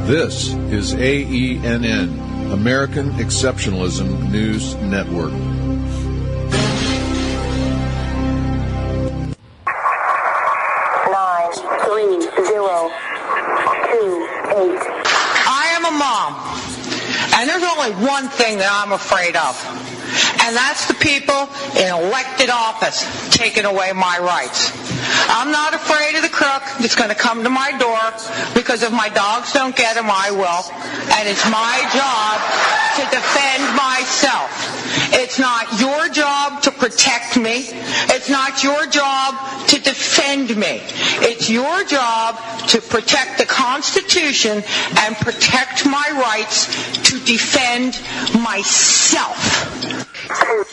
This is AENN, American Exceptionalism News Network. I am a mom, and there's only one thing that I'm afraid of, and that's the people in elected office taking away my rights. I'm not afraid of the crook that's going to come to my door, because if my dogs don't get him, I will, and it's my job to defend myself. It's not your job to protect me. It's not your job to defend me. It's your job to protect the Constitution and protect my rights to defend myself. 2, 1,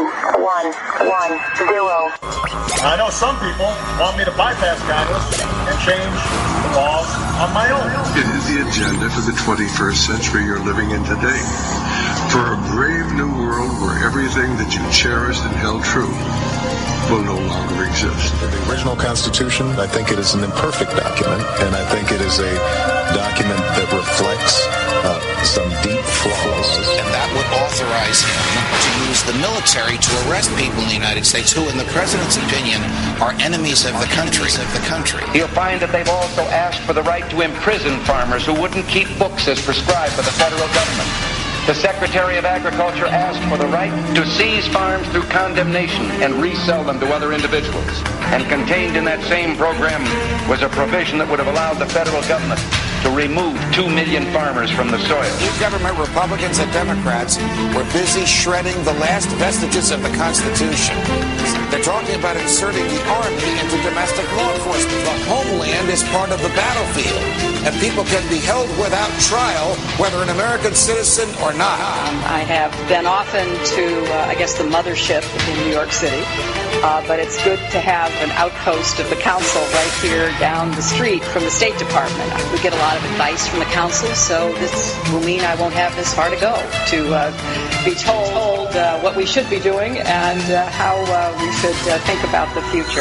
1, 0. I know some people want me to bypass Congress and change the laws on my own. It is the agenda for the 21st century you're living in today. For a brave new world where everything that you cherished and held true will no longer exist. The original Constitution, I think it is an imperfect document, and I think it is a document that reflects some deep flaws. And that would authorize him to use the military to arrest people in the United States who, in the president's opinion, are enemies of the country. You'll find that they've also asked for the right to imprison farmers who wouldn't keep books as prescribed by the federal government. The Secretary of Agriculture asked for the right to seize farms through condemnation and resell them to other individuals. And contained in that same program was a provision that would have allowed the federal government to remove 2 million farmers from the soil. New government, Republicans and Democrats, were busy shredding the last vestiges of the Constitution. They're talking about inserting the Army into domestic law enforcement. The homeland is part of the battlefield, and people can be held without trial, whether an American citizen or not. I have been often to, the mothership in New York City, but it's good to have an outpost of the council right here down the street from the State Department. We get a lot of advice from the council, so this will mean I won't have this far to go to be told what we should be doing and how we should think about the future.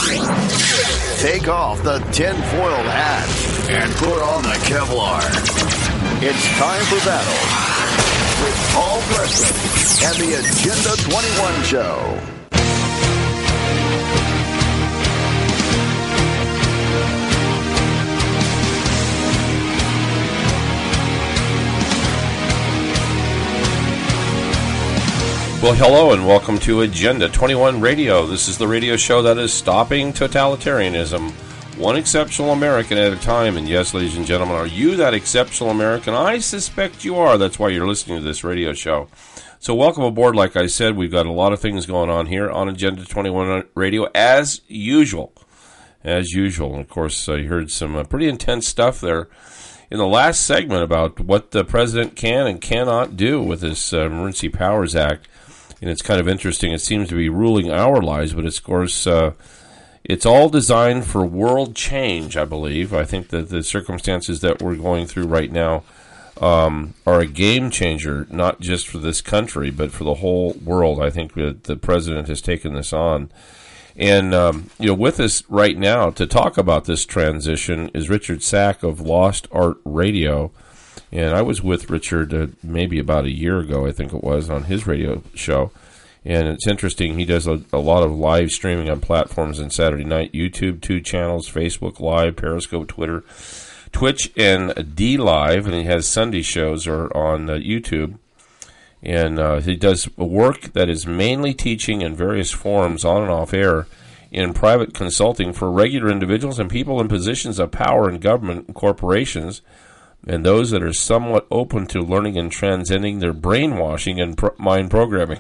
Take off the tinfoil hat and put on the Kevlar. It's time for battle with Paul Preston and the Agenda 21 Show. Well, hello and welcome to Agenda 21 Radio. This is the radio show that is stopping totalitarianism, one exceptional American at a time. And yes, ladies and gentlemen, are you that exceptional American? I suspect you are. That's why you're listening to this radio show. So welcome aboard. Like I said, we've got a lot of things going on here on Agenda 21 Radio, as usual. And of course, you heard some pretty intense stuff there in the last segment about what the president can and cannot do with this Emergency Powers Act. And it's kind of interesting. It seems to be ruling our lives, but of course, it's all designed for world change, I believe. I think that the circumstances that we're going through right now are a game changer, not just for this country, but for the whole world. I think that the president has taken this on. And, with us right now to talk about this transition is Richard Sack of Lost Art Radio. And I was with Richard maybe about a year ago, I think it was, on his radio show. And it's interesting, he does a lot of live streaming on platforms on Saturday night, YouTube, 2 channels, Facebook Live, Periscope, Twitter, Twitch, and D-Live. And he has Sunday shows on YouTube. And he does work that is mainly teaching in various forms on and off air in private consulting for regular individuals and people in positions of power in government and corporations, and those that are somewhat open to learning and transcending their brainwashing and mind programming.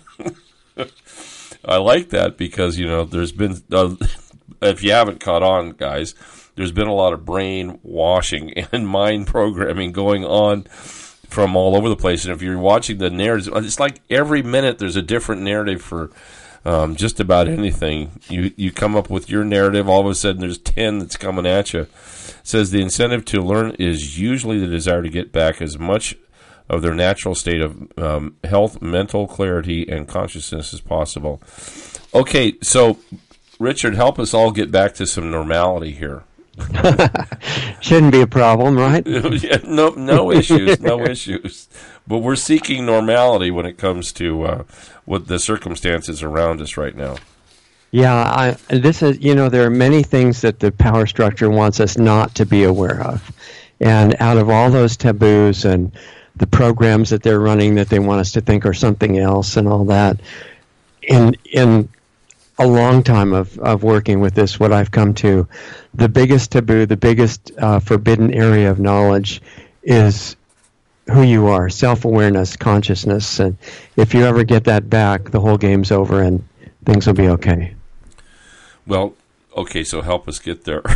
I like that because, there's been, if you haven't caught on, guys, there's been a lot of brainwashing and mind programming going on from all over the place. And if you're watching the narratives, it's like every minute there's a different narrative for just about anything. You come up with your narrative, all of a sudden there's 10 that's coming at you. It says the incentive to learn is usually the desire to get back as much of their natural state of health, mental clarity, and consciousness as possible. Okay, so Richard, help us all get back to some normality here. Shouldn't be a problem, right? Yeah, no issues, no issues. But we're seeking normality when it comes to what the circumstances around us right now. Yeah, there are many things that the power structure wants us not to be aware of. And out of all those taboos and the programs that they're running that they want us to think are something else and all that, in a long time of working with this, what I've come to, the biggest taboo, the biggest forbidden area of knowledge is who you are, self-awareness, consciousness. And if you ever get that back, the whole game's over and things will be okay. Well, okay, so help us get there.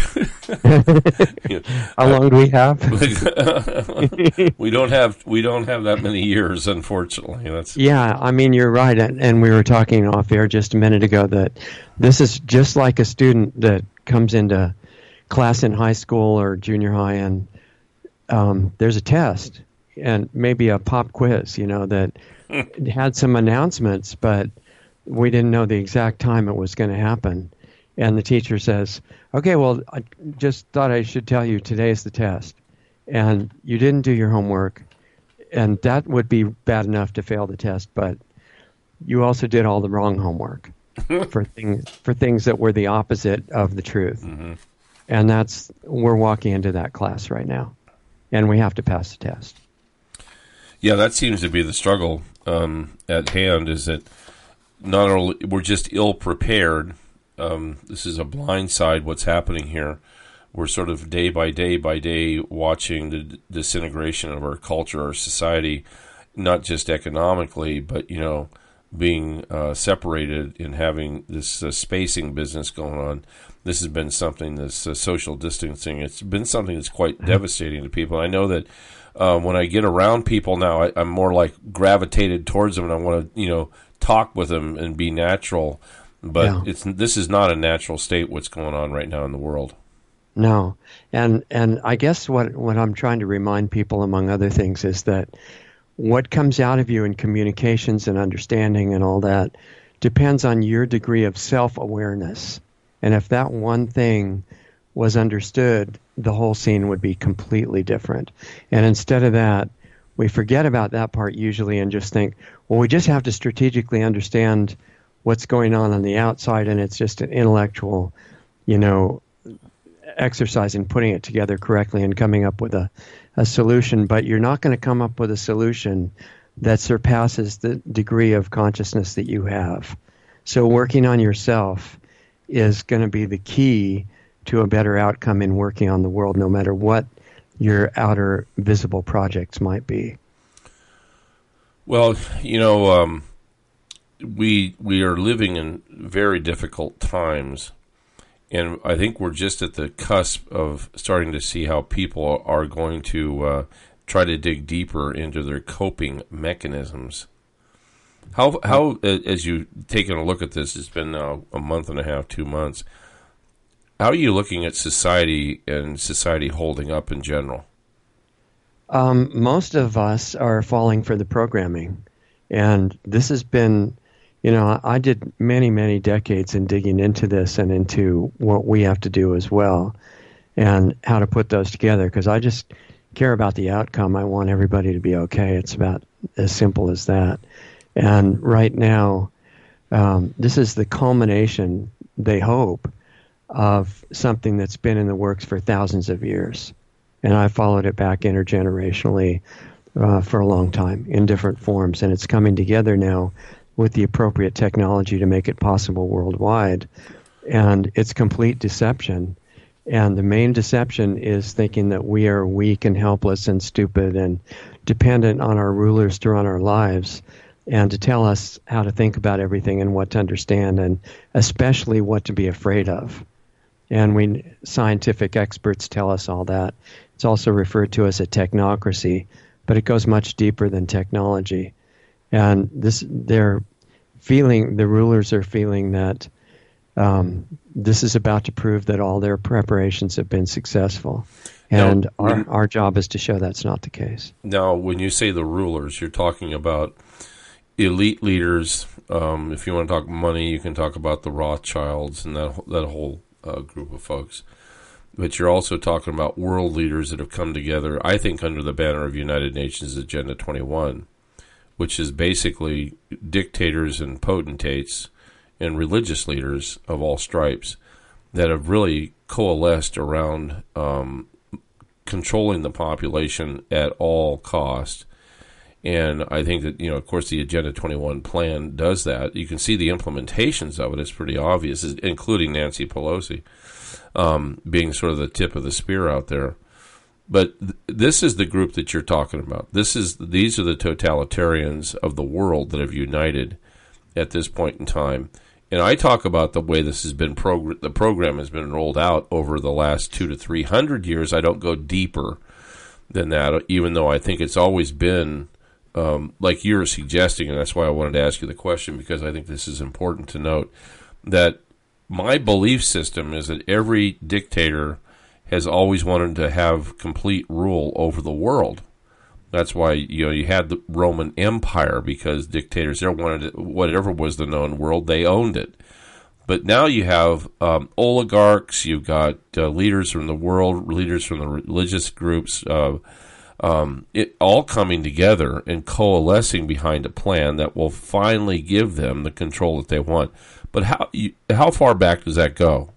How long do we have? we don't have that many years, unfortunately. Yeah, I mean, you're right, and we were talking off air just a minute ago that this is just like a student that comes into class in high school or junior high, and there's a test and maybe a pop quiz, that had some announcements, but we didn't know the exact time it was going to happen. And the teacher says, okay, well, I just thought I should tell you today's the test. And you didn't do your homework. And that would be bad enough to fail the test, but you also did all the wrong homework for things that were the opposite of the truth. Mm-hmm. And we're walking into that class right now. And we have to pass the test. Yeah, that seems to be the struggle at hand, is that not only we're just ill prepared. This is a blindside, what's happening here. We're sort of day by day watching the disintegration of our culture, our society, not just economically, but, being separated and having this spacing business going on. This has been something, this social distancing, it's been something that's quite devastating to people. I know that when I get around people now, I'm more like gravitated towards them, and I want to, talk with them and be natural. But this is not a natural state, what's going on right now in the world. No. And I guess what I'm trying to remind people, among other things, is that what comes out of you in communications and understanding and all that depends on your degree of self-awareness. And if that one thing was understood, the whole scene would be completely different. And instead of that, we forget about that part usually and just think, well, we just have to strategically understand what's going on the outside, and it's just an intellectual, exercise in putting it together correctly and coming up with a solution. But you're not going to come up with a solution that surpasses the degree of consciousness that you have. So working on yourself is going to be the key to a better outcome in working on the world, no matter what your outer visible projects might be. Well, we are living in very difficult times, and I think we're just at the cusp of starting to see how people are going to try to dig deeper into their coping mechanisms. How as you've taken a look at this, it's been now a month and a half, 2 months, how are you looking at society and society holding up in general? Most of us are falling for the programming, and this has been, I did many, many decades in digging into this and into what we have to do as well and how to put those together, because I just care about the outcome. I want everybody to be okay. It's about as simple as that. And right now, this is the culmination, they hope, of something that's been in the works for thousands of years. And I followed it back intergenerationally for a long time in different forms. And it's coming together now with the appropriate technology to make it possible worldwide. And it's complete deception. And the main deception is thinking that we are weak and helpless and stupid and dependent on our rulers to run our lives and to tell us how to think about everything and what to understand, and especially what to be afraid of. And scientific experts tell us all that. It's also referred to as a technocracy, but it goes much deeper than technology. And the rulers are feeling that this is about to prove that all their preparations have been successful. And our job is to show that's not the case. Now, when you say the rulers, you're talking about elite leaders. If you want to talk money, you can talk about the Rothschilds and that whole group of folks. but you're also talking about world leaders that have come together, I think, under the banner of United Nations Agenda 21, which is basically dictators and potentates and religious leaders of all stripes that have really coalesced around controlling the population at all cost. And I think that, of course, the Agenda 21 plan does that. You can see the implementations of it. It's pretty obvious, including Nancy Pelosi being sort of the tip of the spear out there. But this is the group that you're talking about. These are the totalitarians of the world that have united at this point in time. And I talk about the way this has been the program has been rolled out over the last 200 to 300 years. I don't go deeper than that, even though I think it's always been like you're suggesting, and that's why I wanted to ask you the question, because I think this is important to note, that my belief system is that every dictator has always wanted to have complete rule over the world. That's why you had the Roman Empire, because dictators there wanted whatever was the known world, they owned it. But now you have oligarchs, you've got leaders from the world, leaders from the religious groups, it all coming together and coalescing behind a plan that will finally give them the control that they want. But how far back does that go?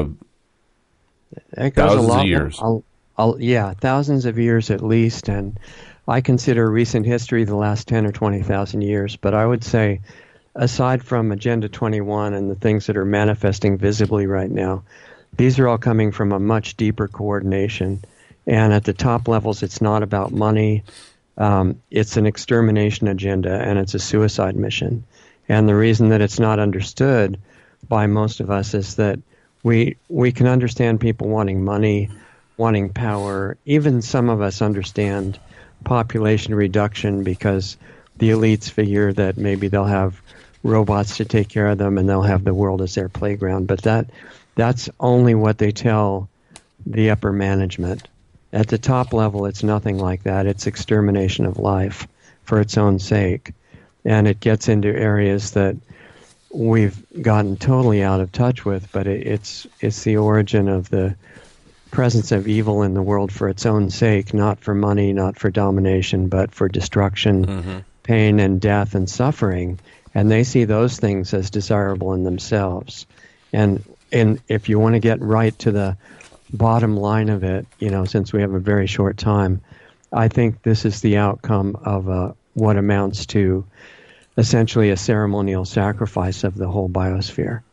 It goes thousands of years. Yeah, thousands of years at least, and I consider recent history the last 10 or 20,000 years. But I would say, aside from Agenda 21 and the things that are manifesting visibly right now, these are all coming from a much deeper coordination. And at the top levels, it's not about money. It's an extermination agenda, and it's a suicide mission. And the reason that it's not understood by most of us is that we can understand people wanting money, wanting power. Even some of us understand population reduction because the elites figure that maybe they'll have robots to take care of them and they'll have the world as their playground. But that's only what they tell the upper management. At the top level, it's nothing like that. It's extermination of life for its own sake. And it gets into areas that we've gotten totally out of touch with, but it's the origin of the presence of evil in the world for its own sake, not for money, not for domination, but for destruction, pain and death and suffering. And they see those things as desirable in themselves. And if you want to get right to the bottom line of it, since we have a very short time, I think this is the outcome of what amounts to essentially a ceremonial sacrifice of the whole biosphere.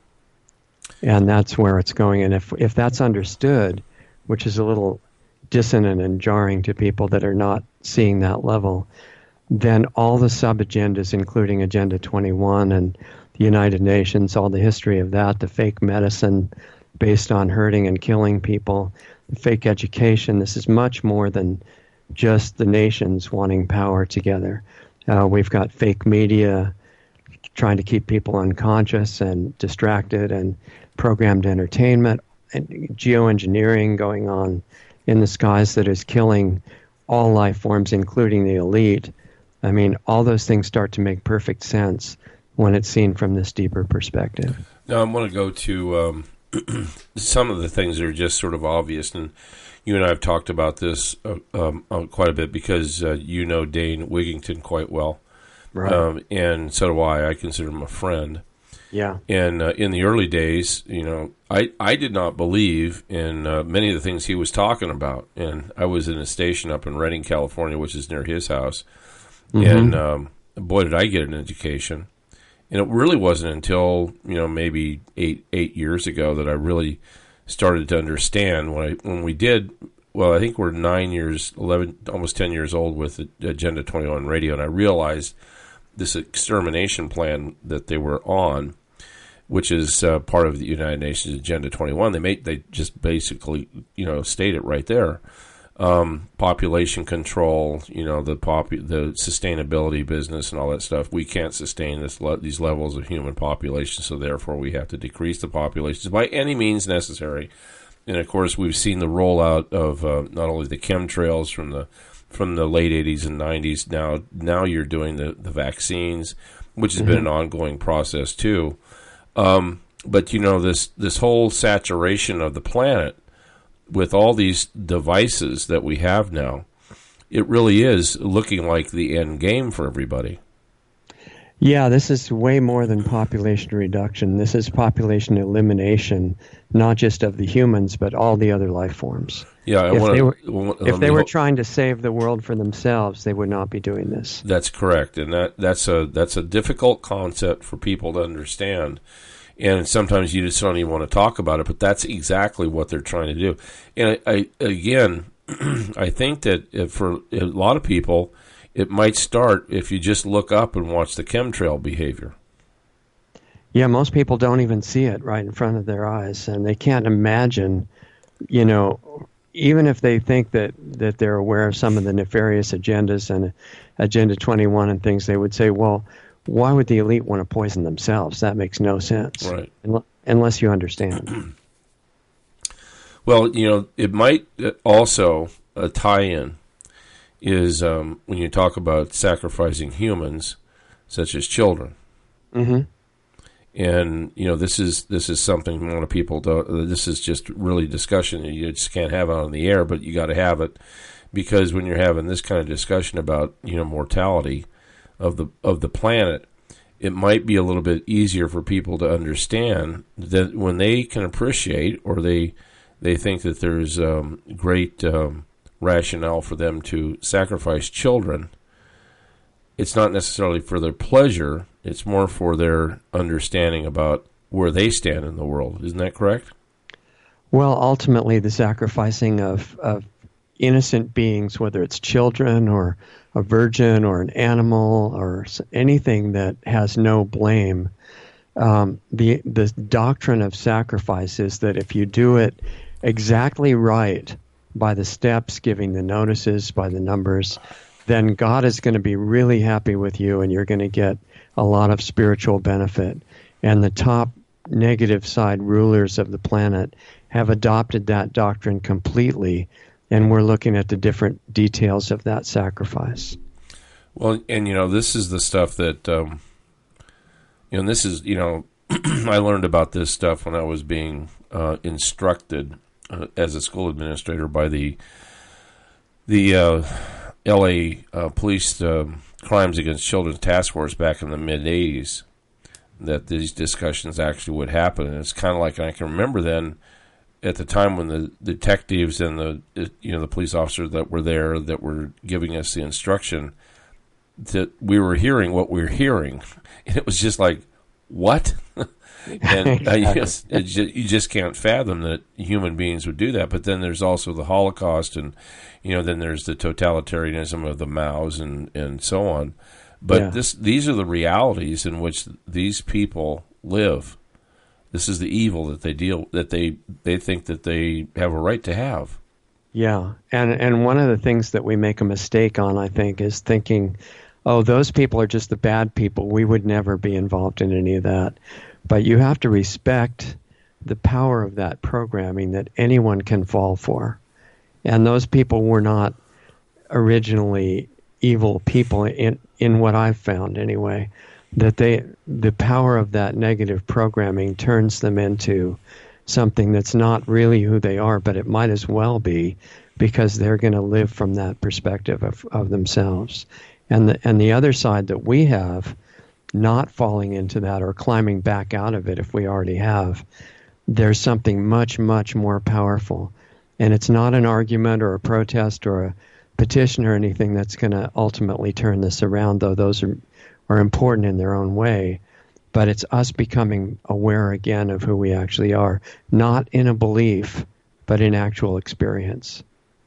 And that's where it's going. And if that's understood, which is a little dissonant and jarring to people that are not seeing that level, then all the sub-agendas, including Agenda 21 and the United Nations, all the history of that, the fake medicine based on hurting and killing people, the fake education, this is much more than just the nations wanting power together. We've got fake media trying to keep people unconscious and distracted, and programmed entertainment and geoengineering going on in the skies that is killing all life forms, including the elite. I mean, all those things start to make perfect sense when it's seen from this deeper perspective. Now, I want to go to some of the things that are just sort of obvious, and you and I have talked about this quite a bit because you know Dane Wigington quite well. Right. And so do I. I consider him a friend. Yeah. And in the early days, I did not believe in many of the things he was talking about. And I was in a station up in Redding, California, which is near his house. Mm-hmm. And boy, did I get an education. And it really wasn't until, maybe eight years ago that I really started to understand when we did. Well, I think we're 9 years, 11, almost 10 years old with Agenda 21 Radio, and I realized this extermination plan that they were on, which is part of the United Nations Agenda 21. They just basically state it right there. Population control, the sustainability business and all that stuff. We can't sustain these levels of human population, so therefore we have to decrease the populations by any means necessary. And of course, we've seen the rollout of not only the chemtrails from the late 80s and 90s. Now you're doing the vaccines, which has been an ongoing process too. But this whole saturation of the planet with all these devices that we have now, it really is looking like the end game for everybody. Yeah, this is way more than population reduction. This is population elimination, not just of the humans, but all the other life forms. Yeah, if they were trying to save the world for themselves, they would not be doing this. That's correct, and that's a difficult concept for people to understand, and sometimes you just don't even want to talk about it. But that's exactly what they're trying to do. And I think that for a lot of people, it might start if you just look up and watch the chemtrail behavior. Yeah, most people don't even see it right in front of their eyes, and they can't imagine, even if they think that they're aware of some of the nefarious agendas and Agenda 21 and things, they would say, well, why would the elite want to poison themselves? That makes no sense. Right. Unless you understand. Well, it might also tie in is when you talk about sacrificing humans, such as children. Mm-hmm. And this is something a lot of people don't. This is just really discussion you just can't have out on the air, but you got to have it, because when you're having this kind of discussion about mortality of the planet, it might be a little bit easier for people to understand that when they can appreciate, or they think that there's great rationale for them to sacrifice children. It's not necessarily for their pleasure. It's more for their understanding about where they stand in the world. Isn't that correct? Well, ultimately, the sacrificing of innocent beings, whether it's children or a virgin or an animal or anything that has no blame, the doctrine of sacrifice is that if you do it exactly right, by the steps, giving the notices, by the numbers, then God is going to be really happy with you, and you're going to get a lot of spiritual benefit. And the top negative side rulers of the planet have adopted that doctrine completely, and we're looking at the different details of that sacrifice. Well, and this is the stuff that, this is, I learned about this stuff when I was being instructed as a school administrator by the L.A. Police Crimes Against Children Task Force back in the mid-'80s, that these discussions actually would happen. And it's kind of like, I can remember then, at the time when the detectives and the police officers that were there that were giving us the instruction, that we were hearing what we were hearing. And it was just like, what? And you just can't fathom that human beings would do that. But then there's also the Holocaust, and then there's the totalitarianism of the Maos and so on. But these are the realities in which these people live. This is the evil that they think that they have a right to have. Yeah, and one of the things that we make a mistake on, I think, is thinking, oh, those people are just the bad people. We would never be involved in any of that. But you have to respect the power of that programming that anyone can fall for. And those people were not originally evil people in what I've found anyway. That the power of that negative programming turns them into something that's not really who they are, but it might as well be, because they're going to live from that perspective of themselves. And the other side that we have, not falling into that or climbing back out of it if we already have, there's something much, much more powerful. And it's not an argument or a protest or a petition or anything that's going to ultimately turn this around, though those are important in their own way. But it's us becoming aware again of who we actually are, not in a belief, but in actual experience.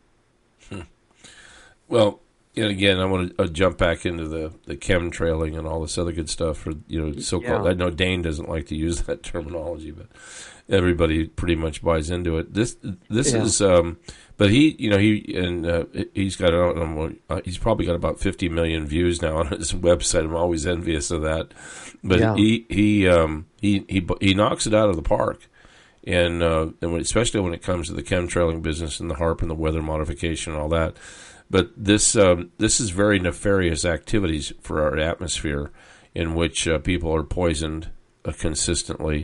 Well, and again, I want to jump back into the chemtrailing and all this other good stuff. For so-called, I know Dane doesn't like to use that terminology, but everybody pretty much buys into it. This is, but he's got he's probably got about 50 million views now on his website. I'm always envious of that, but he knocks it out of the park. And especially when it comes to the chemtrailing business and the HAARP and the weather modification and all that. But this is very nefarious activities for our atmosphere, in which people are poisoned consistently.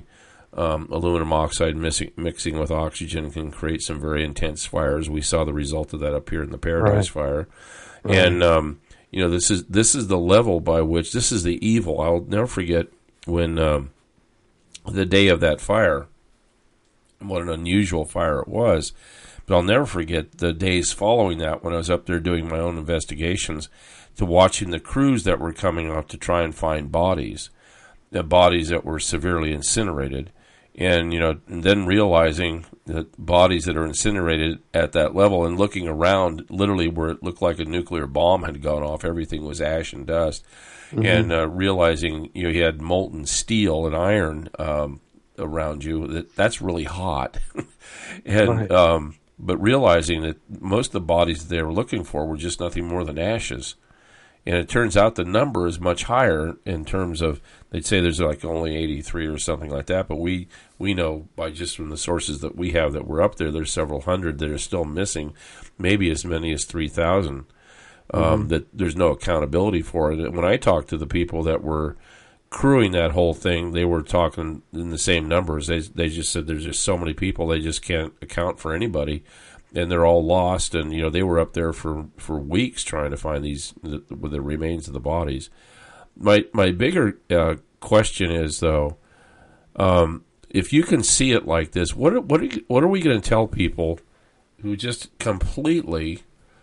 aluminum oxide mixing with oxygen can create some very intense fires. We saw the result of that up here in the Paradise Fire. Right. And, this is the level by which, this is the evil. I'll never forget when the day of that fire, what an unusual fire it was. But I'll never forget the days following that when I was up there doing my own investigations, to watching the crews that were coming up to try and find bodies, the bodies that were severely incinerated. And, and then realizing that bodies that are incinerated at that level and looking around literally where it looked like a nuclear bomb had gone off, everything was ash and dust. Mm-hmm. And realizing you had molten steel and iron around you, that's really hot. And right. But realizing that most of the bodies they were looking for were just nothing more than ashes. And it turns out the number is much higher in terms of, they'd say there's like only 83 or something like that, but we know by just from the sources that we have that were up there, there's several hundred that are still missing, maybe as many as 3,000, that there's no accountability for it. And when I talked to the people that were crewing that whole thing, they were talking in the same numbers. They just said there's just so many people, they just can't account for anybody. And they're all lost, and they were up there for weeks trying to find the remains of the bodies. My bigger question is though, if you can see it like this, what are we going to tell people who just completely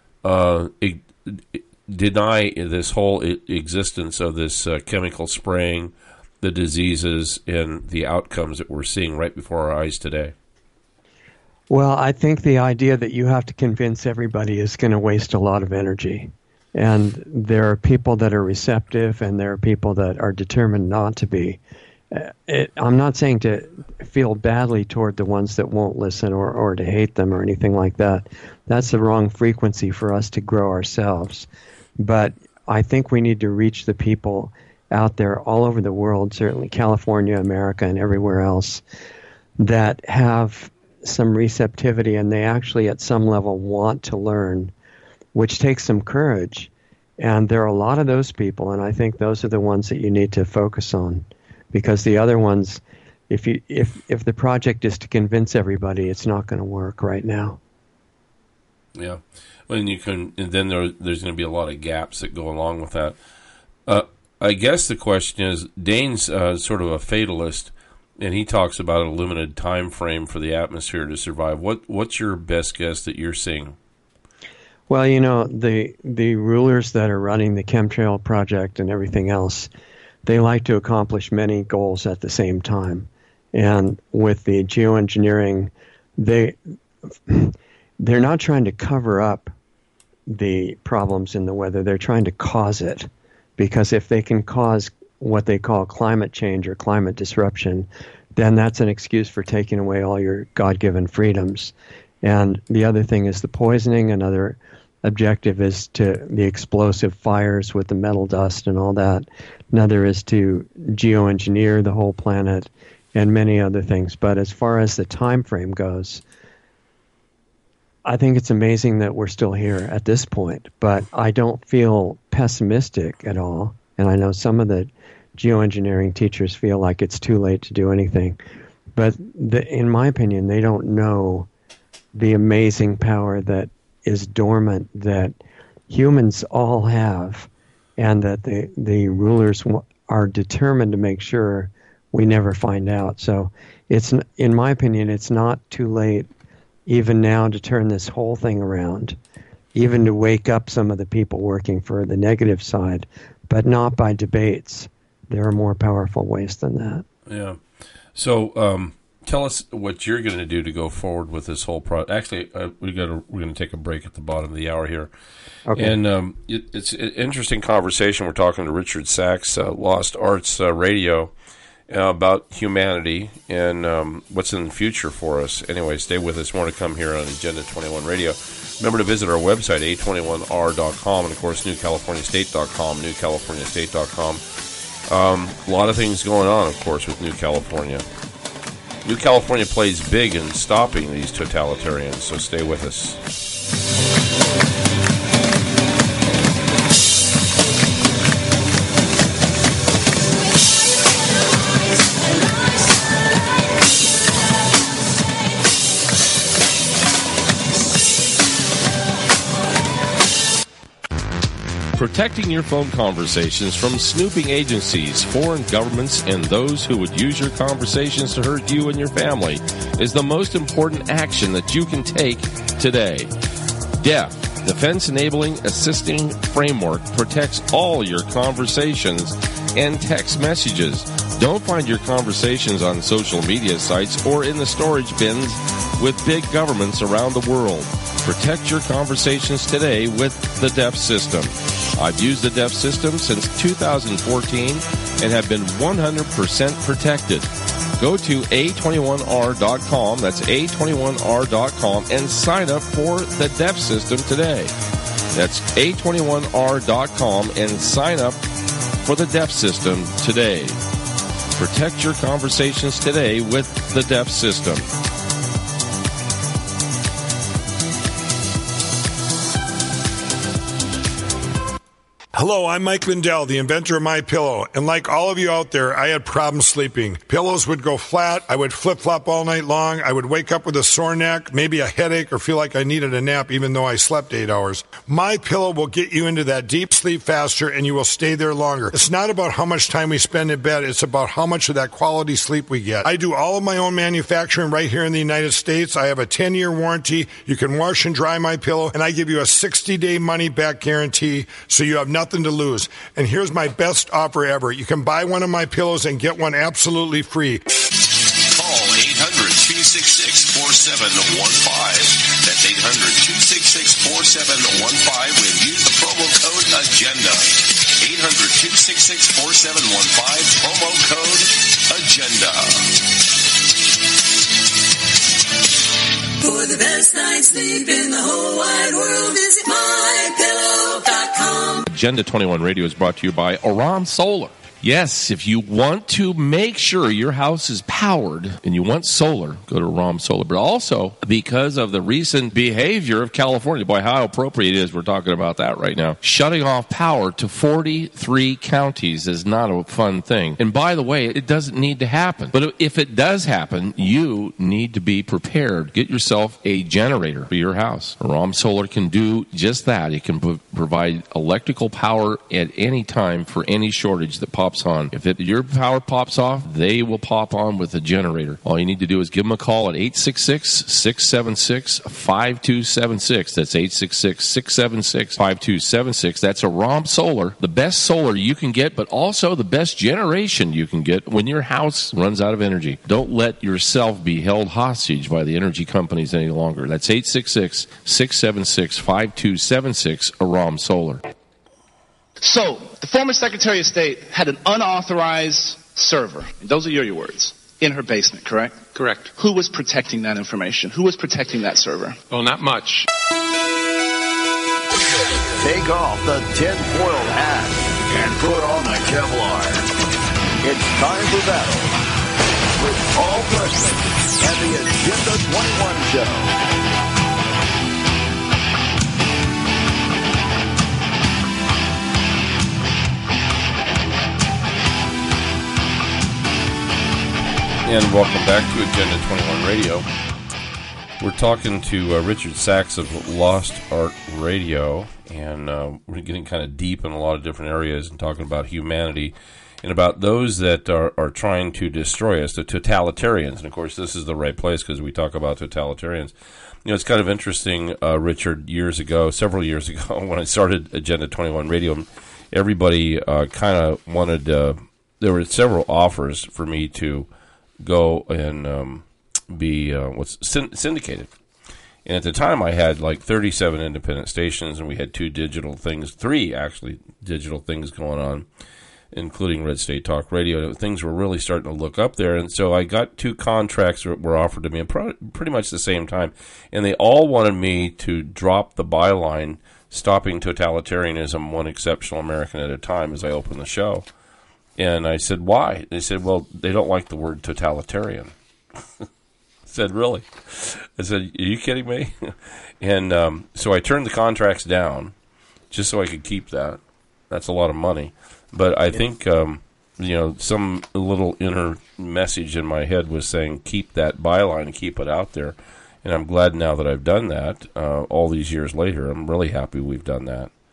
deny this whole existence of this chemical spraying, the diseases, and the outcomes that we're seeing right before our eyes today? Well, I think the idea that you have to convince everybody is going to waste a lot of energy. And there are people that are receptive, and there are people that are determined not to be. I'm not saying to feel badly toward the ones that won't listen or to hate them or anything like that. That's the wrong frequency for us to grow ourselves. But I think we need to reach the people out there all over the world, certainly California, America, and everywhere else, that have some receptivity, and they actually at some level want to learn, which takes some courage. And there are a lot of those people, and I think those are the ones that you need to focus on, because the other ones, if the project is to convince everybody, it's not going to work right now. Yeah, and then there's going to be a lot of gaps that go along with that. I guess the question is, Dane's sort of a fatalist, and he talks about a limited time frame for the atmosphere to survive. What's your best guess that you're seeing? Well, the rulers that are running the chemtrail project and everything else, they like to accomplish many goals at the same time. And with the geoengineering, they're not trying to cover up the problems in the weather. They're trying to cause it, because if they can cause what they call climate change or climate disruption, then that's an excuse for taking away all your God-given freedoms. And the other thing is the poisoning. Another objective is to the explosive fires with the metal dust and all that. Another is to geoengineer the whole planet and many other things. But as far as the time frame goes, I think it's amazing that we're still here at this point. But I don't feel pessimistic at all. And I know some of the geoengineering teachers feel like it's too late to do anything. But in my opinion, they don't know the amazing power that is dormant, that humans all have, and that the rulers are determined to make sure we never find out. So it's, in my opinion, it's not too late even now to turn this whole thing around, even to wake up some of the people working for the negative side, but not by debates. There are more powerful ways than that. Yeah. So tell us what you're going to do to go forward with this whole project. Actually, we're going to take a break at the bottom of the hour here. Okay. And it's an interesting conversation. We're talking to Richard Sachs, Lost Arts Radio, about humanity and what's in the future for us. Anyway, stay with us. More to come here on Agenda 21 Radio. Remember to visit our website, a21r.com, and, of course, newcaliforniastate.com, newcaliforniastate.com. A lot of things going on, of course, with New California. New California plays big in stopping these totalitarians, so stay with us. Protecting your phone conversations from snooping agencies, foreign governments, and those who would use your conversations to hurt you and your family is the most important action that you can take today. DEF, Defense Enabling Assisting Framework, protects all your conversations and text messages. Don't find your conversations on social media sites or in the storage bins with big governments around the world. Protect your conversations today with the DEF system. I've used the DEF system since 2014 and have been 100% protected. Go to A21R.com, that's A21R.com, and sign up for the DEF system today. That's A21R.com and sign up for the DEF system today. Protect your conversations today with the DEF system. Hello, I'm Mike Lindell, the inventor of MyPillow, and like all of you out there, I had problems sleeping. Pillows would go flat, I would flip-flop all night long, I would wake up with a sore neck, maybe a headache, or feel like I needed a nap even though I slept 8 hours. MyPillow will get you into that deep sleep faster, and you will stay there longer. It's not about how much time we spend in bed, it's about how much of that quality sleep we get. I do all of my own manufacturing right here in the United States. I have a 10-year warranty. You can wash and dry MyPillow, and I give you a 60-day money-back guarantee, so you have nothing to lose. And here's my best offer ever. You can buy one of my pillows and get one absolutely free. Call 800-266-4715. That's 800-266-4715 when use the promo code AGENDA. 800-266-4715, promo code AGENDA. For the best night's sleep in the whole wide world, visit MyPillow.com. Agenda 21 Radio is brought to you by Aram Solar. Yes, if you want to make sure your house is powered and you want solar, go to Aram Solar. But also, because of the recent behavior of California, boy, how appropriate it is we're talking about that right now. Shutting off power to 43 counties is not a fun thing. And by the way, it doesn't need to happen. But if it does happen, you need to be prepared. Get yourself a generator for your house. Aram Solar can do just that. It can provide electrical power at any time for any shortage that pops on. If your power pops off, they will pop on with a generator. All you need to do is give them a call at 866-676-5276. That's 866-676-5276. That's Aram Solar, the best solar you can get, but also the best generation you can get when your house runs out of energy. Don't let yourself be held hostage by the energy companies any longer. That's 866-676-5276, Aram Solar. So, the former Secretary of State had an unauthorized server, those are your words, in her basement, correct? Correct. Who was protecting that information? Who was protecting that server? Well, not much. Take off the tin-foil hat and put on the Kevlar. It's time for battle with Paul Preston and the Agenda 21 Show. And welcome back to Agenda 21 Radio. We're talking to Richard Sachs of Lost Art Radio, and we're getting kind of deep in a lot of different areas and talking about humanity and about those that are trying to destroy us, the totalitarians. And, of course, this is the right place because we talk about totalitarians. You know, it's kind of interesting, Richard, several years ago, when I started Agenda 21 Radio, everybody kind of wanted, there were several offers for me to go and be syndicated. And at the time, I had like 37 independent stations, and we had three digital things going on, including Red State Talk Radio. Things were really starting to look up there, and so I got 2 contracts that were offered to me at pretty much the same time, and they all wanted me to drop the byline, "Stopping Totalitarianism, One Exceptional American at a Time," as I opened the show. And I said, why? They said, well, they don't like the word totalitarian. I said, really? I said, are you kidding me? And so I turned the contracts down just so I could keep that. That's a lot of money. But I think, some little inner message in my head was saying, keep that byline and keep it out there. And I'm glad now that I've done that all these years later. I'm really happy we've done that.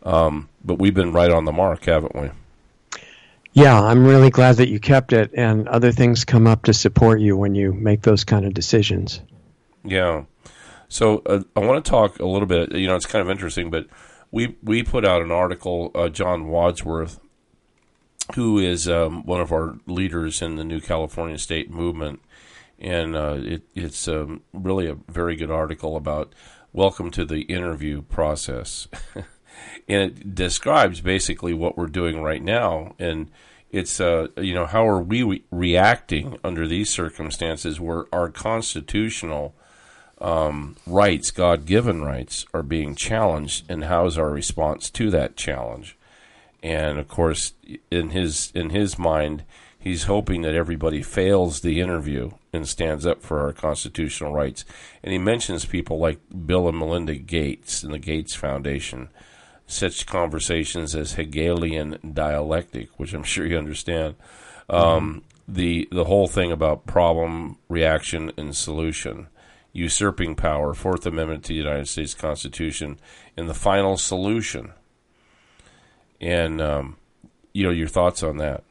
But we've been right on the mark, haven't we? Yeah, I'm really glad that you kept it, and other things come up to support you when you make those kind of decisions. Yeah. So I want to talk a little bit, it's kind of interesting, but we put out an article, John Wadsworth, who is one of our leaders in the New California State Movement, and it's really a very good article about welcome to the interview process. And it describes basically what we're doing right now, and it's how are we reacting under these circumstances where our constitutional rights, God-given rights, are being challenged, and how is our response to that challenge? And of course, in his mind, he's hoping that everybody fails the interview and stands up for our constitutional rights. And he mentions people like Bill and Melinda Gates and the Gates Foundation, such conversations as Hegelian dialectic, which I'm sure you understand. The whole thing about problem, reaction, and solution, usurping power, Fourth Amendment to the United States Constitution, and the final solution. And your thoughts on that?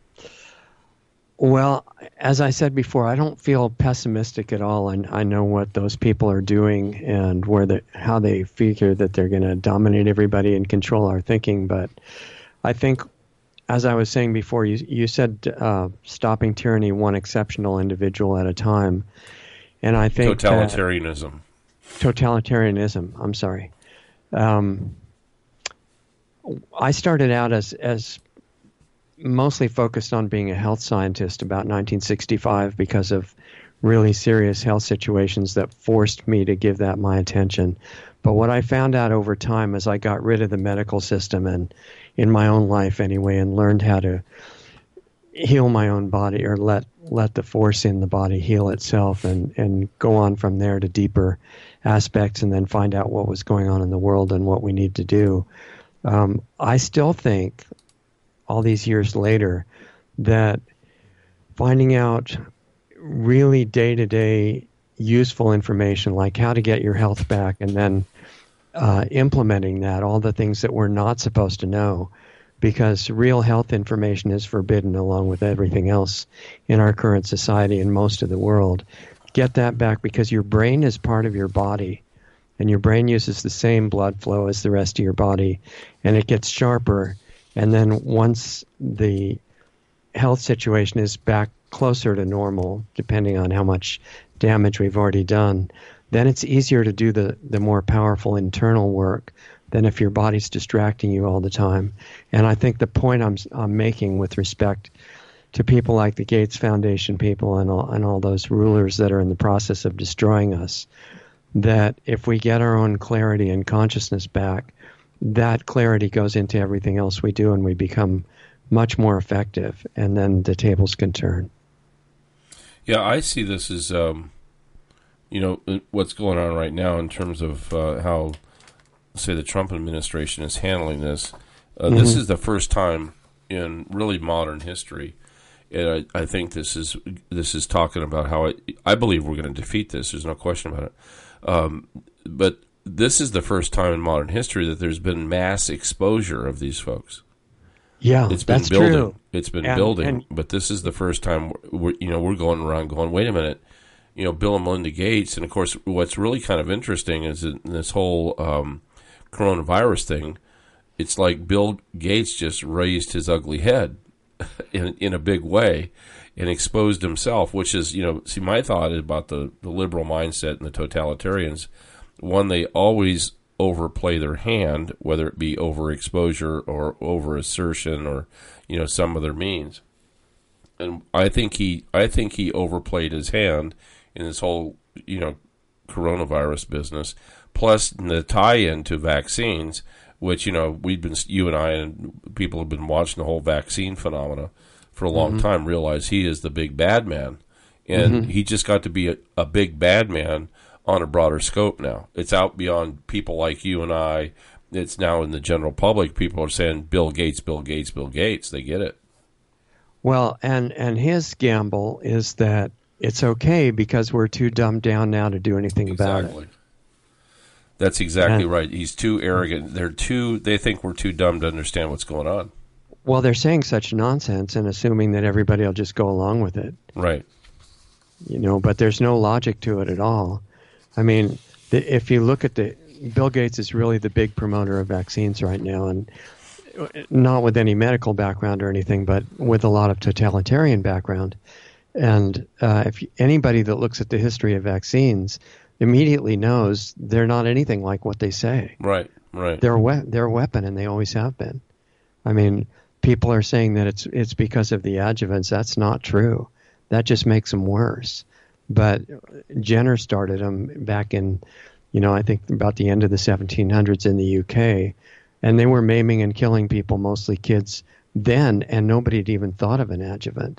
Well, as I said before, I don't feel pessimistic at all, and I know what those people are doing and how they figure that they're going to dominate everybody and control our thinking. But I think, as I was saying before, you said stopping tyranny one exceptional individual at a time, and I think totalitarianism. I'm sorry. I started out as mostly focused on being a health scientist about 1965 because of really serious health situations that forced me to give that my attention. But what I found out over time as I got rid of the medical system and in my own life anyway, and learned how to heal my own body, or let the force in the body heal itself, and go on from there to deeper aspects, and then find out what was going on in the world and what we need to do. I still think, all these years later, that finding out really day-to-day useful information, like how to get your health back, and then implementing that, all the things that we're not supposed to know, because real health information is forbidden along with everything else in our current society and most of the world. Get that back, because your brain is part of your body, and your brain uses the same blood flow as the rest of your body, and it gets sharper. And then once the health situation is back closer to normal, depending on how much damage we've already done, then it's easier to do the more powerful internal work than if your body's distracting you all the time. And I think the point I'm making with respect to people like the Gates Foundation people and all those rulers that are in the process of destroying us, that if we get our own clarity and consciousness back, that clarity goes into everything else we do, and we become much more effective, and then the tables can turn. Yeah, I see this as, what's going on right now in terms of how, say, the Trump administration is handling this. This is the first time in really modern history, and I think this is talking about how I believe we're going to defeat this. There's no question about it. But this is the first time in modern history that there's been mass exposure of these folks. Yeah, it's been that's building. True. It's been building, but this is the first time we're going around going, wait a minute, Bill and Melinda Gates, and of course, what's really kind of interesting is in this whole coronavirus thing. It's like Bill Gates just raised his ugly head in a big way and exposed himself, which is, see, my thought is about the liberal mindset and the totalitarians. One, they always overplay their hand, whether it be overexposure or over assertion or some other means. And I think he overplayed his hand in this whole coronavirus business. Plus the tie-in to vaccines, which you and I and people have been watching the whole vaccine phenomena for a long time. Realize he is the big bad man, and he just got to be a big bad man on a broader scope now. It's out beyond people like you and I. It's now in the general public. People are saying Bill Gates, Bill Gates, Bill Gates. They get it. Well, and his gamble is that it's okay because we're too dumbed down now to do anything about it. That's exactly right. He's too arrogant. They think we're too dumb to understand what's going on. Well, they're saying such nonsense and assuming that everybody will just go along with it. Right. But there's no logic to it at all. I mean, if you look at Bill Gates is really the big promoter of vaccines right now, and not with any medical background or anything, but with a lot of totalitarian background. And if anybody that looks at the history of vaccines immediately knows they're not anything like what they say. Right, right. They're a weapon, and they always have been. I mean, people are saying that it's because of the adjuvants. That's not true. That just makes them worse. But Jenner started them back in, I think about the end of the 1700s in the UK, and they were maiming and killing people, mostly kids, then, and nobody had even thought of an adjuvant.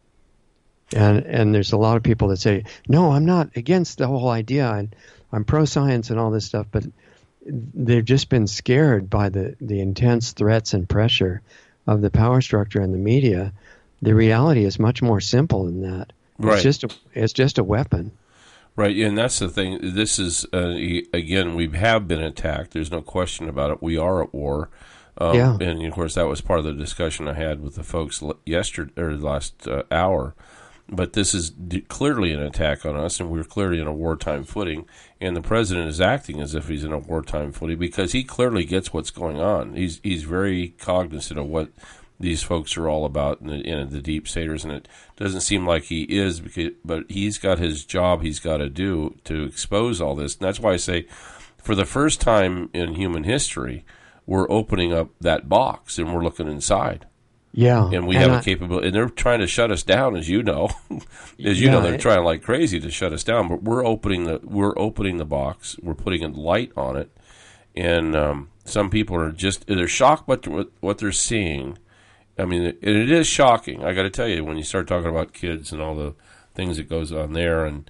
And there's a lot of people that say, no, I'm not against the whole idea, and I'm pro-science and all this stuff, but they've just been scared by the intense threats and pressure of the power structure and the media. The reality is much more simple than that. Right. It's just a weapon. Right, and that's the thing. This is, again, we have been attacked. There's no question about it. We are at war. Yeah. And, of course, that was part of the discussion I had with the folks last hour. But this is clearly an attack on us, and we're clearly in a wartime footing. And the president is acting as if he's in a wartime footing because he clearly gets what's going on. He's very cognizant of what these folks are all about in the deep staters, and it doesn't seem like he is, but he's got his job he's got to do to expose all this. And that's why I say, for the first time in human history, we're opening up that box and we're looking inside. Yeah. And we have a capability, and they're trying to shut us down, as you know. They're trying like crazy to shut us down, but we're opening the box, we're putting a light on it, and some people are they're shocked by what they're seeing. I mean, it is shocking. I got to tell you, when you start talking about kids and all the things that goes on there, and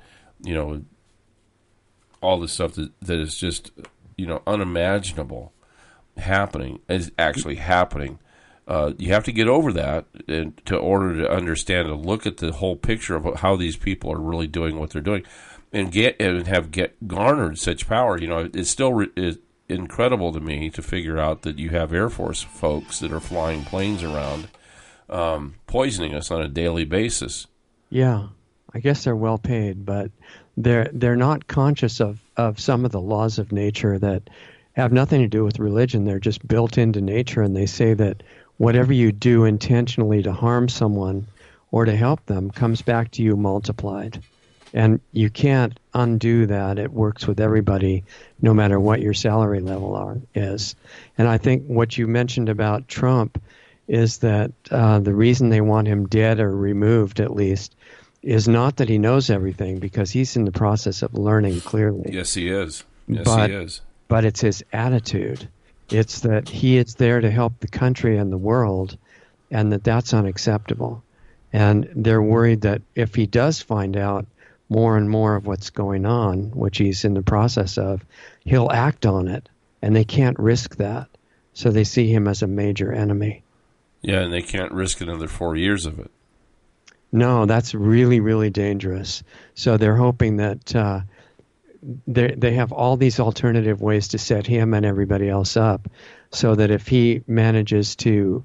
all the stuff that is just unimaginable happening is actually happening. You have to get over that in order to understand and look at the whole picture of how these people are really doing what they're doing, and have garnered such power. It's still incredible to me to figure out that you have Air Force folks that are flying planes around, poisoning us on a daily basis. Yeah, I guess they're well paid, but they're not conscious of some of the laws of nature that have nothing to do with religion. They're just built into nature, and they say that whatever you do intentionally to harm someone or to help them comes back to you multiplied. And you can't undo that. It works with everybody, no matter what your salary level is. And I think what you mentioned about Trump is that the reason they want him dead or removed, at least, is not that he knows everything, because he's in the process of learning clearly. Yes, he is. He is. But it's his attitude. It's that he is there to help the country and the world, and that's unacceptable. And they're worried that if he does find out more and more of what's going on, which he's in the process of, he'll act on it, and they can't risk that. So they see him as a major enemy. Yeah, and they can't risk another 4 years of it. No, that's really, really dangerous. So they're hoping that they have all these alternative ways to set him and everybody else up, so that if he manages to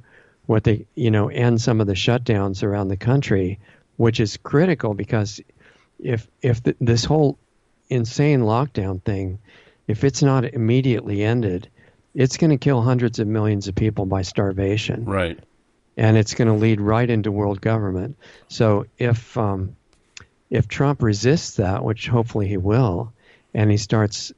end some of the shutdowns around the country, which is critical, because if this whole insane lockdown thing, if it's not immediately ended, it's going to kill hundreds of millions of people by starvation. Right. And it's going to lead right into world government. So if Trump resists that, which hopefully he will, and he starts,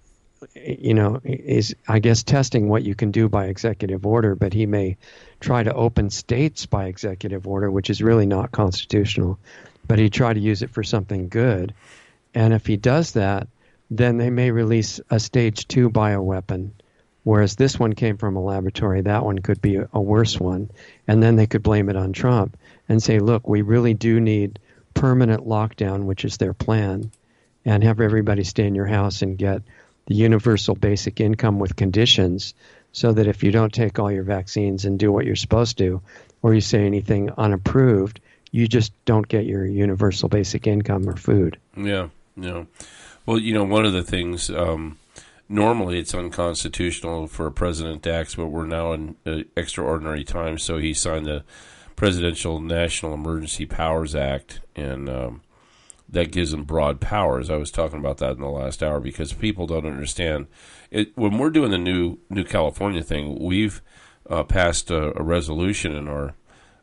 is, I guess, testing what you can do by executive order, but he may try to open states by executive order, which is really not constitutional, but he'd try to use it for something good. And if he does that, then they may release a stage 2 bioweapon, whereas this one came from a laboratory. That one could be a worse one. And then they could blame it on Trump and say, look, we really do need permanent lockdown, which is their plan, and have everybody stay in your house and get the universal basic income with conditions, so that if you don't take all your vaccines and do what you're supposed to, or you say anything unapproved, you just don't get your universal basic income or food. Yeah. Well, one of the things normally it's unconstitutional for a president to act, but we're now in extraordinary times, so he signed the Presidential National Emergency Powers Act, and that gives him broad powers. I was talking about that in the last hour because people don't understand it. When we're doing the new California thing, we've passed a resolution in our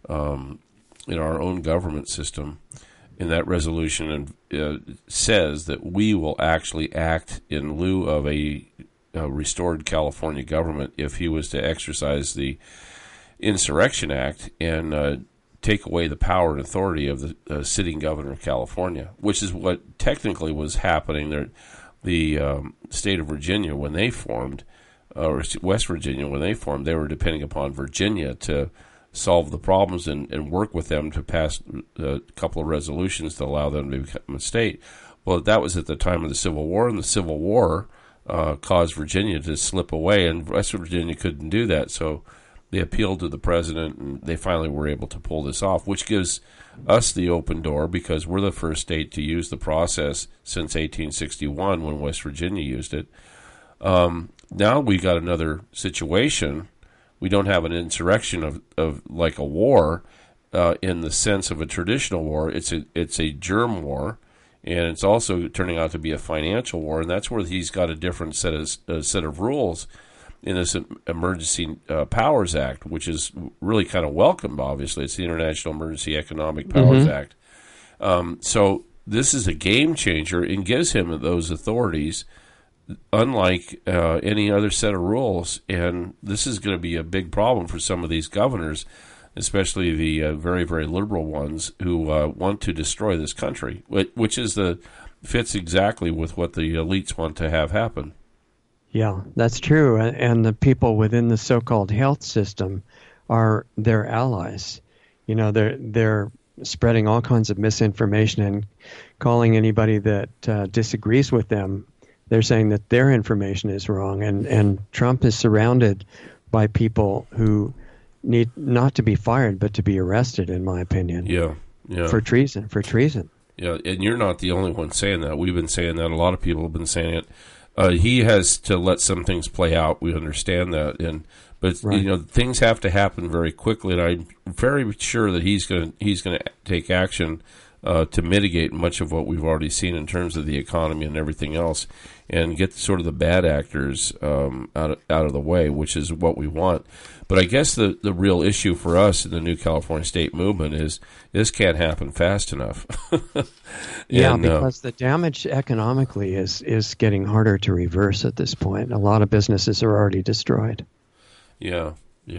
own government system. And that resolution says that we will actually act in lieu of a restored California government if he was to exercise the Insurrection Act and take away the power and authority of the sitting governor of California, which is what technically was happening there. The state of Virginia, when they formed, or West Virginia, when they formed, they were depending upon Virginia to solve the problems and work with them to pass a couple of resolutions to allow them to become a state. Well, that was at the time of the Civil War, and the Civil War caused Virginia to slip away, and West Virginia couldn't do that, so they appealed to the president, and they finally were able to pull this off, which gives us the open door because we're the first state to use the process since 1861 when West Virginia used it. Now we got another situation. We don't have an insurrection of like a war in the sense of a traditional war. It's a germ war, and it's also turning out to be a financial war, and that's where he's got a different set of rules in this Emergency Powers Act, which is really kind of welcomed, obviously. It's the International Emergency Economic Powers Act. So this is a game changer and gives him those authorities unlike any other set of rules, and this is going to be a big problem for some of these governors, especially the very, very liberal ones who want to destroy this country, which is fits exactly with what the elites want to have happen. Yeah, that's true, and the people within the so-called health system are their allies. You know, they're spreading all kinds of misinformation and calling anybody that disagrees with them. They're saying that their information is wrong, and Trump is surrounded by people who need not to be fired, but to be arrested, in my opinion. Yeah. For treason. Yeah, and you're not the only one saying that. We've been saying that. A lot of people have been saying it. He has to let some things play out. We understand that, but right. You know, things have to happen very quickly, and I'm very sure that he's going to take action to mitigate much of what we've already seen in terms of the economy and everything else, and get sort of the bad actors out of the way, which is what we want. But I guess the real issue for us in the New California State Movement is this can't happen fast enough. Because the damage economically is getting harder to reverse at this point. A lot of businesses are already destroyed. Yeah.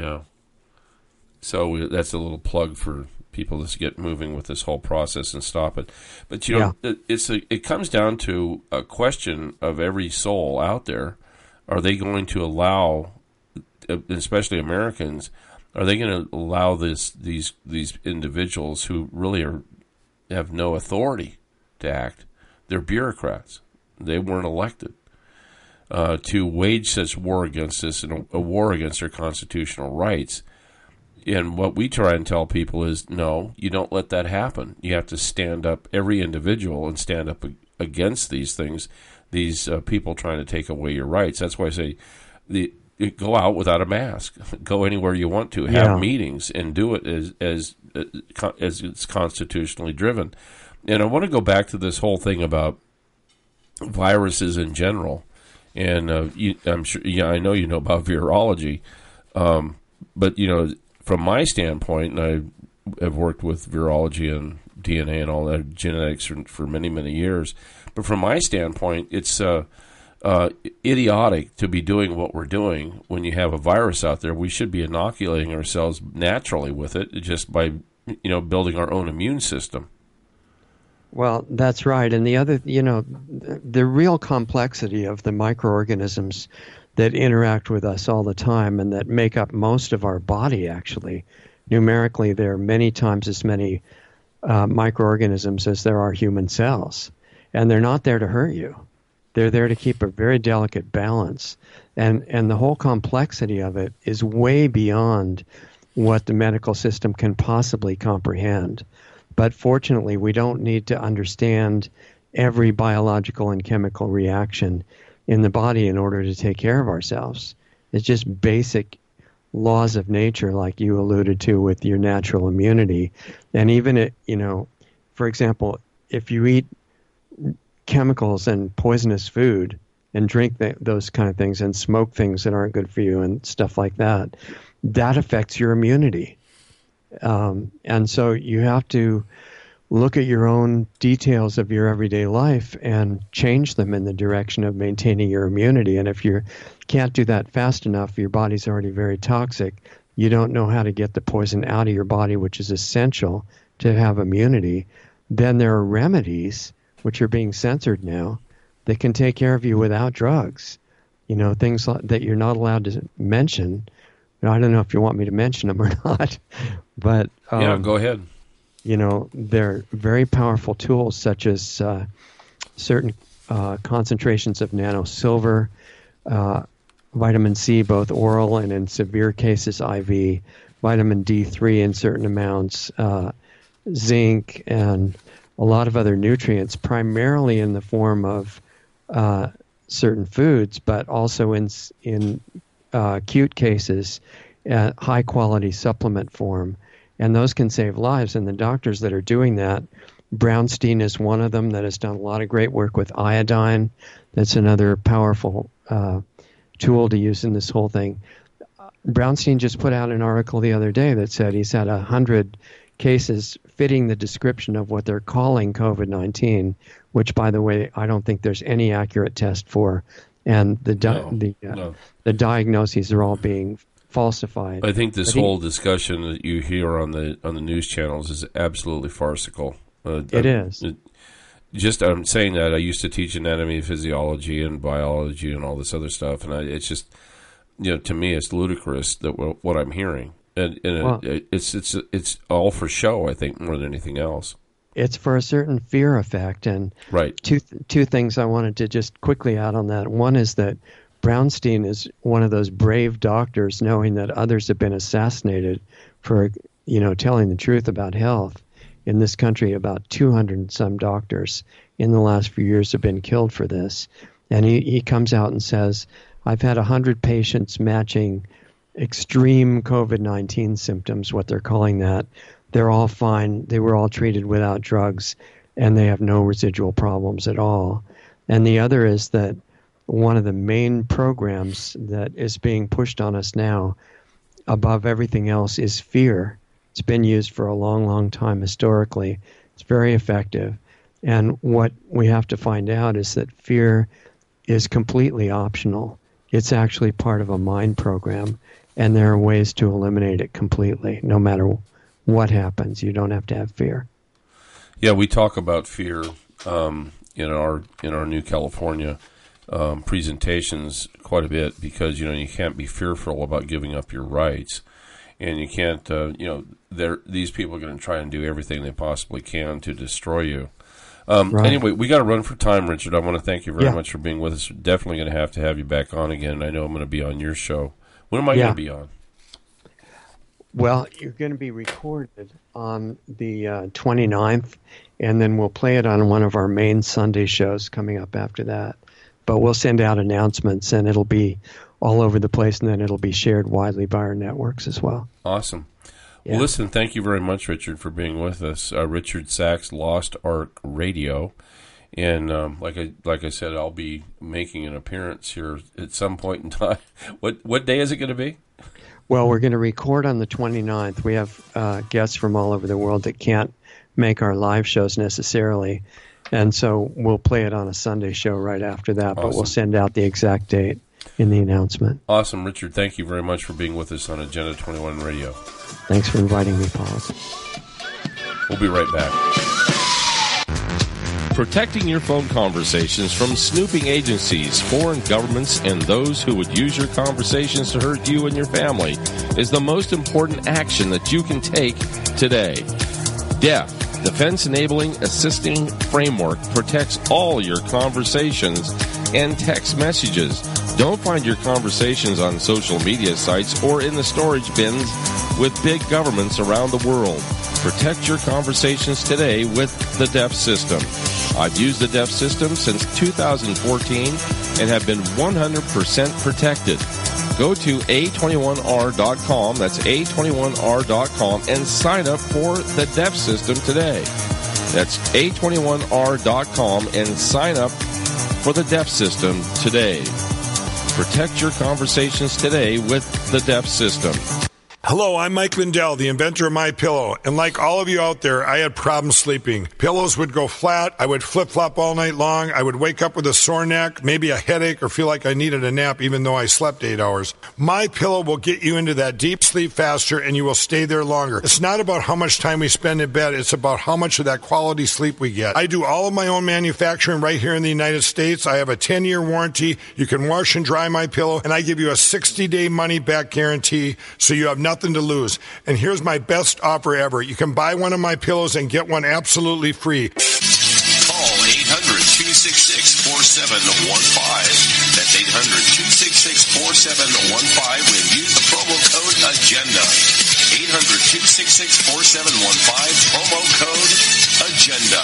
So that's a little plug for people to get moving with this whole process and stop it. But you know, it comes down to a question of every soul out there: are they going to allow, especially Americans, are they going to allow these individuals who really have no authority to act? They're bureaucrats. They weren't elected to wage such war against us, and a war against their constitutional rights. And what we try and tell people is, no, you don't let that happen. You have to stand up, every individual, and stand up against these things, these people trying to take away your rights. That's why I say, go out without a mask. Go anywhere you want to. Have meetings and do it as it's constitutionally driven. And I want to go back to this whole thing about viruses in general. And I'm sure, I know you know about virology, but you know, from my standpoint, and I have worked with virology and DNA and all that, genetics for many, many years. But from my standpoint, it's idiotic to be doing what we're doing when you have a virus out there. We should be inoculating ourselves naturally with it, just by building our own immune system. Well, that's right. And the other, the real complexity of the microorganisms that interact with us all the time and that make up most of our body, actually, numerically, there are many times as many microorganisms as there are human cells. And they're not there to hurt you. They're there to keep a very delicate balance. And the whole complexity of it is way beyond what the medical system can possibly comprehend. But fortunately, we don't need to understand every biological and chemical reaction in the body in order to take care of ourselves. It's just basic laws of nature, like you alluded to with your natural immunity. And even, for example, if you eat chemicals and poisonous food and drink those kind of things and smoke things that aren't good for you and stuff like that, that affects your immunity. And so you have to look at your own details of your everyday life and change them in the direction of maintaining your immunity. And if you can't do that fast enough, your body's already very toxic, you don't know how to get the poison out of your body, which is essential to have immunity, then there are remedies, which are being censored now, that can take care of you without drugs. Things that you're not allowed to mention. I don't know if you want me to mention them or not, but yeah, go ahead. They're very powerful tools, such as certain concentrations of nanosilver, vitamin C, both oral and in severe cases IV, vitamin D3 in certain amounts, zinc, and a lot of other nutrients, primarily in the form of certain foods, but also in acute cases, high-quality supplement form. And those can save lives. And the doctors that are doing that, Brownstein is one of them that has done a lot of great work with iodine. That's another powerful tool to use in this whole thing. Brownstein just put out an article the other day that said he's had 100 cases fitting the description of what they're calling COVID-19, which, by the way, I don't think there's any accurate test for. And the diagnoses are all being falsified. I think this whole discussion that you hear on the news channels is absolutely farcical. It is. I'm saying that I used to teach anatomy, physiology, and biology, and all this other stuff, and it's just, to me, it's ludicrous that what I'm hearing, and it's all for show. I think more than anything else. It's for a certain fear effect, and right. Two things I wanted to just quickly add on that. One is that Brownstein is one of those brave doctors, knowing that others have been assassinated for, telling the truth about health. In this country, about 200 and some doctors in the last few years have been killed for this. And he comes out and says, I've had 100 patients matching extreme COVID-19 symptoms, what they're calling that. They're all fine. They were all treated without drugs, and they have no residual problems at all. And the other is that one of the main programs that is being pushed on us now, above everything else, is fear. It's been used for a long, long time historically. It's very effective. And what we have to find out is that fear is completely optional. It's actually part of a mind program, and there are ways to eliminate it completely, no matter what happens. You don't have to have fear. Yeah, we talk about fear in our New California presentations quite a bit, because you can't be fearful about giving up your rights, and you can't these people are going to try and do everything they possibly can to destroy you. Right. Anyway, we got to run for time, Richard. I want to thank you very much for being with us. We're definitely going to have you back on again. I know I'm going to be on your show. When am I going to be on? Well, you're going to be recorded on the 29th, and then we'll play it on one of our main Sunday shows coming up after that. But we'll send out announcements, and it'll be all over the place, and then it'll be shared widely by our networks as well. Awesome. Yeah. Well, listen, thank you very much, Richard, for being with us. Richard Sachs, Lost Ark Radio. And like I said, I'll be making an appearance here at some point in time. What day is it going to be? Well, we're going to record on the 29th. We have guests from all over the world that can't make our live shows necessarily. And so we'll play it on a Sunday show right after that, but we'll send out the exact date in the announcement. Awesome, Richard. Thank you very much for being with us on Agenda 21 Radio. Thanks for inviting me, Paul. We'll be right back. Protecting your phone conversations from snooping agencies, foreign governments, and those who would use your conversations to hurt you and your family is the most important action that you can take today. DEF, Defense Enabling Assisting Framework, protects all your conversations and text messages. Don't find your conversations on social media sites or in the storage bins with big governments around the world. Protect your conversations today with the DEF system. I've used the DEF system since 2014 and have been 100% protected. Go to A21R.com, that's A21R.com, and sign up for the DEF system today. That's A21R.com and sign up for the DEF system today. Protect your conversations today with the DEF system. Hello, I'm Mike Lindell, the inventor of MyPillow, and like all of you out there, I had problems sleeping. Pillows would go flat, I would flip-flop all night long, I would wake up with a sore neck, maybe a headache, or feel like I needed a nap even though I slept 8 hours. MyPillow will get you into that deep sleep faster and you will stay there longer. It's not about how much time we spend in bed, it's about how much of that quality sleep we get. I do all of my own manufacturing right here in the United States. I have a 10-year warranty. You can wash and dry MyPillow, and I give you a 60-day money-back guarantee, so you have nothing to lose. And here's my best offer ever. You can buy one of my pillows and get one absolutely free. Call 800-266-4715. That's 800-266-4715 and use the promo code AGENDA. 800-266-4715, promo code AGENDA.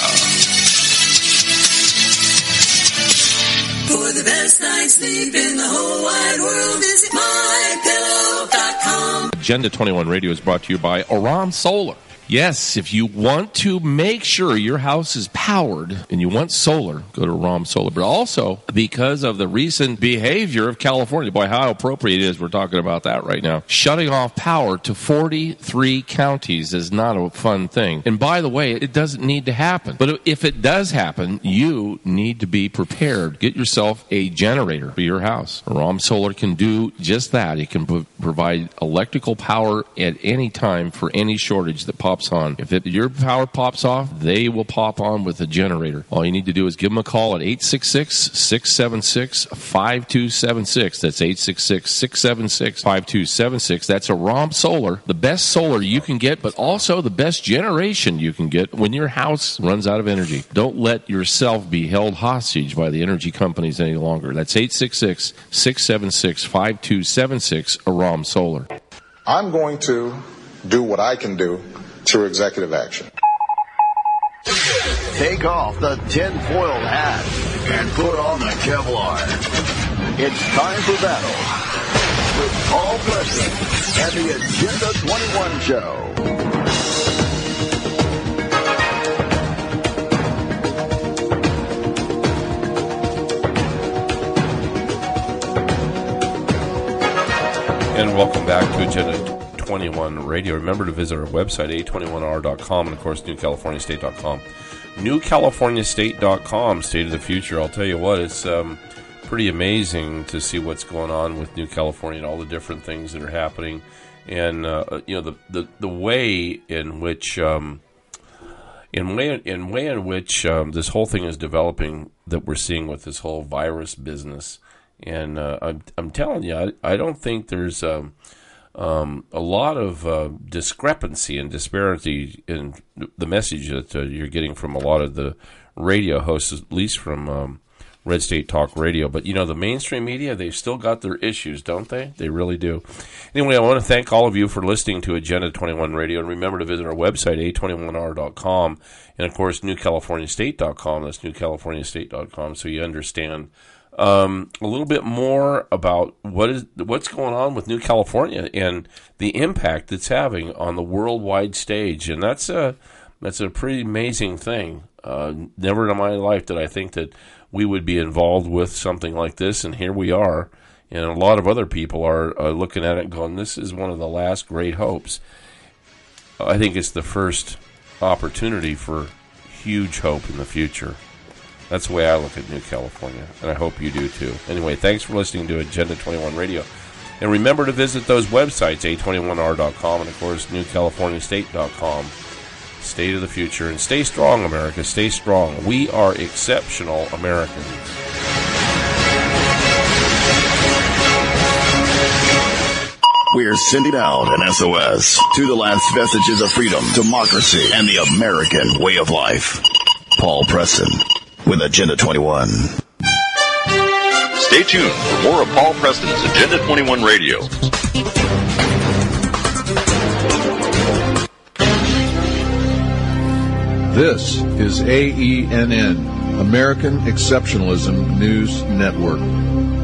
For the best night's sleep in the whole wide world, visit MyPillow.com. Agenda 21 Radio is brought to you by Aram Solar. Yes, if you want to make sure your house is powered and you want solar, go to Aram Solar. But also, because of the recent behavior of California, boy, how appropriate it is, we're talking about that right now. Shutting off power to 43 counties is not a fun thing. And by the way, it doesn't need to happen. But if it does happen, you need to be prepared. Get yourself a generator for your house. Aram Solar can do just that. It can provide electrical power at any time for any shortage that pops on. If your power pops off, they will pop on with a generator. All you need to do is give them a call at 866-676-5276. That's 866-676-5276. That's Aram Solar, the best solar you can get, but also the best generation you can get when your house runs out of energy. Don't let yourself be held hostage by the energy companies any longer. That's 866-676-5276, Aram Solar. I'm going to do what I can do through executive action. Take off the tinfoil hat and put on the Kevlar. It's time for battle with Paul Preston and the Agenda 21 Show. And welcome back to Agenda 21 Radio. Remember to visit our website, a21r.com, and of course, newcaliforniastate.com. Newcaliforniastate.com, State of the Future. I'll tell you what, it's pretty amazing to see what's going on with New California and all the different things that are happening, and the way in which this whole thing is developing, that we're seeing with this whole virus business. And I'm telling you, I don't think there's a lot of discrepancy and disparity in the message that you're getting from a lot of the radio hosts, at least from Red State Talk Radio. But, the mainstream media, they've still got their issues, don't they? They really do. Anyway, I want to thank all of you for listening to Agenda 21 Radio. And remember to visit our website, a21r.com, and, of course, newcaliforniastate.com. That's newcaliforniastate.com, so you understand a little bit more about what's going on with New California and the impact it's having on the worldwide stage, and that's a pretty amazing thing. Never in my life did I think that we would be involved with something like this, and here we are. And a lot of other people are looking at it and going, "This is one of the last great hopes." I think it's the first opportunity for huge hope in the future. That's the way I look at New California, and I hope you do too. Anyway, thanks for listening to Agenda 21 Radio. And remember to visit those websites, a21r.com and, of course, newcaliforniastate.com. State of the Future. And stay strong, America. Stay strong. We are exceptional Americans. We're sending out an SOS to the last vestiges of freedom, democracy, and the American way of life. Paul Preston with Agenda 21. Stay tuned for more of Paul Preston's Agenda 21 Radio. This is AENN, American Exceptionalism News Network.